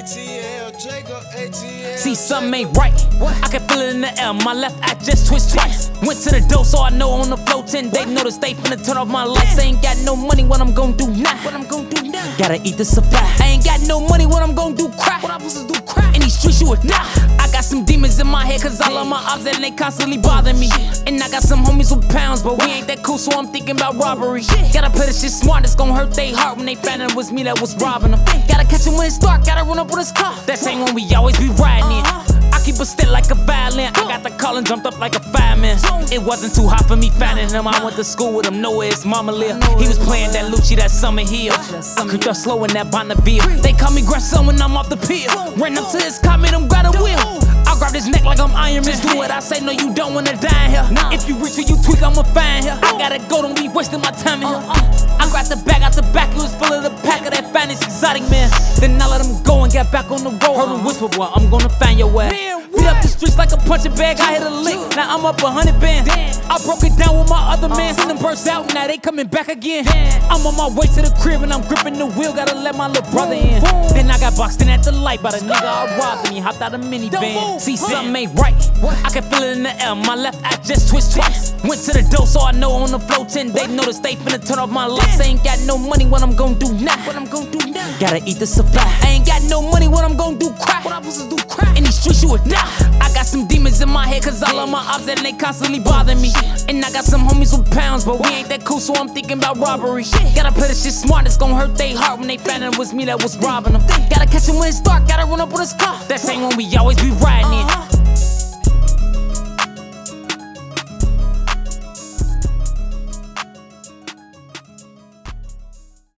ATL, Jacob ATL. See, something ain't right. I can feel it in the air. My left eye just twitched twice. Went to the door, so I know on the floor 10 days. Notice they finna turn off my lights. I ain't got no money, what I'm gon' do now? Gotta eat the supply. I ain't got no money, what I'm gon' do? Crack. What I'm supposed to do? Crack. In these streets, you would die. I got some demons in my head, cause all of my ops and they constantly bother me. And I got some homies with pounds, but we ain't that cool, so I'm thinking about robbery. Gotta play this shit smart, it's gon' hurt they heart when they find out it was me that was robbing them. Gotta catch him when it's dark, gotta run up with his car. That same one we always be riding in. I keep a stick like a violin. I got the call and jumped up like a fireman. It wasn't too hot for me finding him. I went to school with him, know where his mama lived. He was playing that Lucci, that Summer Hill. I creeped up slow in that Bonneville. They call me grandson when I'm off the pill. Ran up to his car, made him grab a wheel. I grab his neck like I'm Iron Man. Do what I say, no, you don't wanna die here. If you reach or you tweak, I'ma find here. I gotta go, don't be wasting my time in here. I grabbed the bag out the back, it was full of the pack of that finest exotic man. Then I let him go and get back on the road. Heard him whisper, boy, I'm gonna find your ass. Beat up the streets like a punching bag, I hit a lick, now I'm up 100 bands. I broke it down with my other man, seen them burst out, now they coming back again. I'm on my way to the crib and I'm gripping the wheel, gotta let my little brother in. Then I got boxed in at the light by the nigga I robbed and he hopped out a minivan. See, something ain't right, I can feel it in the air, my left eye just twitched twice. Went to the door, so I know on the floor 10 days. Notice they finna turn off my lights. I ain't got no money, what I'm gon' do now? Gotta eat the supply. I ain't got no money, what I'm gon' do? Crack. What I'm supposed to do? Crack. In these streets, you would die. I got some demons in my head, cause all of my ops and they constantly bother me. And I got some homies with pounds, but we ain't that cool, so I'm thinking about robbery. Gotta play this shit smart, it's gon' hurt they heart when they find out it was me that was robbing them. Gotta catch him when it's dark, gotta run up with his car. That same one we always be riding in.